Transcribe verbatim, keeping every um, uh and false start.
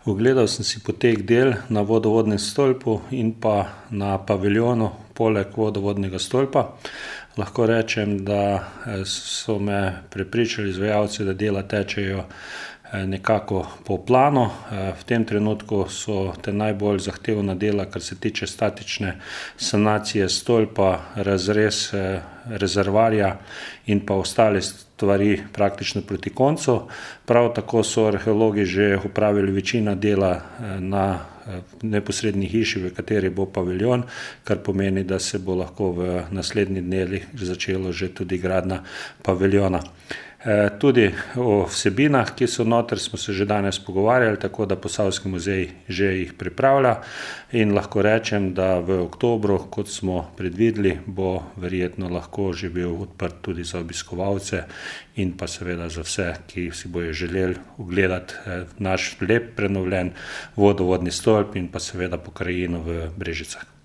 Ogledal sem si potek del na vodovodnem stolpu in pa na paviljonu poleg vodovodnega stolpa. Lahko rečem, da so me prepričali izvajalci, da dela tečejo nekako po planu. V tem trenutku so te najbolj zahtevna dela, kar se tiče statične sanacije stolpa, razrez rezervoarja in pa ostale stvari praktično proti koncu. Prav tako so arheologi že opravili večino dela na neposredni hiši, v kateri bo paviljon, kar pomeni, da se bo lahko v naslednjih dneh začelo že tudi gradnja paviljona. Tudi o vsebinah, ki so noter, smo se že danes pogovarjali, tako da Posavski muzej že jih pripravlja in lahko rečem, da v oktobru, kot smo predvideli, bo verjetno lahko že bil odprt tudi za obiskovalce in pa seveda za vse, ki si bojo želeli ogledati naš lep prenovljen vodovodni stolp in pa seveda pokrajino v Brežicah.